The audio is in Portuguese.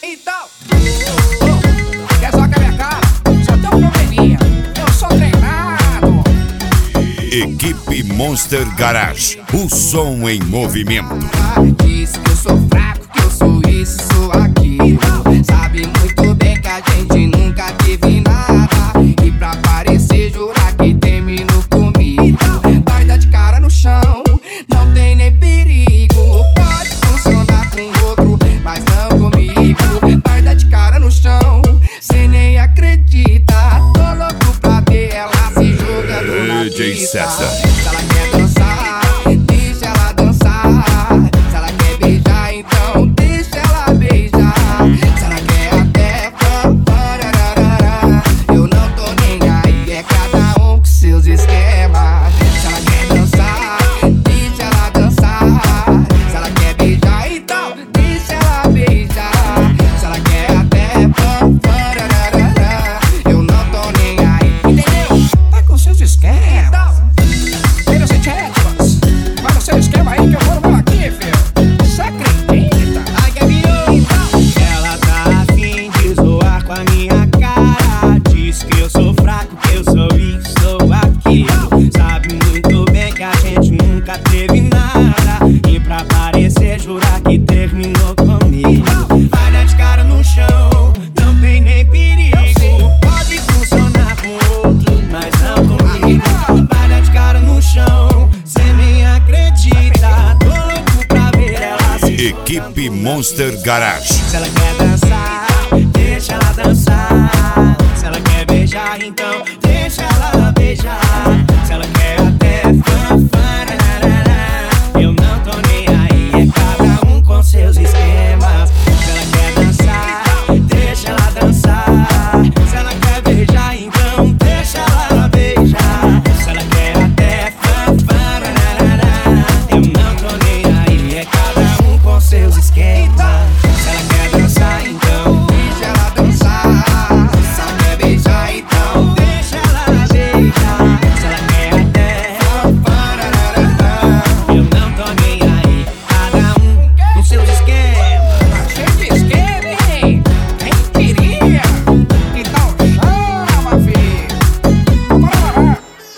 Então, quer só que a minha cara? Só tem um probleminha. Eu sou treinado. Equipe Monster Garage, o som em movimento. Diz que eu sou fraco, que eu sou isso, sou aquilo. Sabe muito bem que a gente nunca teve nada. E pra parecer jurar que terminou comigo, vai dar de cara no chão, não tem nem perigo. Pode funcionar com outro, mas não comigo. Vai dar de cara no chão, cê nem acredita. Tô louco pra ver ela se jogando na DJ pista. César. Se ela quer dançar, deixa ela dançar. Se ela quer beijar, então deixa ela beijar. Se ela quer até parararara, eu não tô nem aí, é cada um com seus esquemas. Se ela quer dançar, deixa ela dançar. Se ela quer beijar, então deixa ela beijar. Se ela quer até parararara, eu não tô nem aí, entendeu? Tá com seus esquemas. Filho, você tchetas, faz o seu esquema aí que eu vou no meu aqui, filho. Você acredita? Ai, que Ela tá afim de zoar com a minha cara. Diz que eu sou fraco, que eu sou isso, sou aquilo. Sabe muito bem que a gente nunca teve nada. E pra parecer jurar que terminou comigo, vai dar de cara no chão, não tem nem perigo. Pode funcionar com outro, mas não comigo. Vai dar de cara no chão, cê nem acredita. Tô louco pra ver ela se Equipe Monster Garage. se ela quer